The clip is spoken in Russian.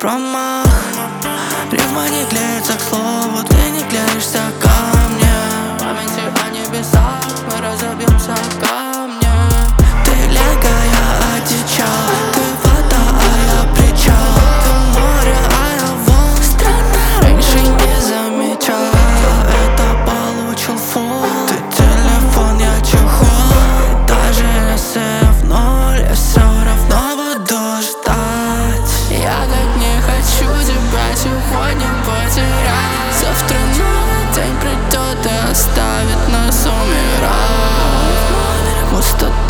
промах. Рифма не клеится к слову, ты не клеишься ко мне. В памяти о небесах мы разобьемся о камни. Ты лего, я одичал, ты вода, а я причал. Ты море, а я волн. Странно, раньше не замечал. Это получил фон. Ты телефон, я чехол. Даже если в ноль, я все равно буду ждать. Я так не хочу тебя сегодня потерять. Завтра новый день придет и оставит нас умирать. Пустота.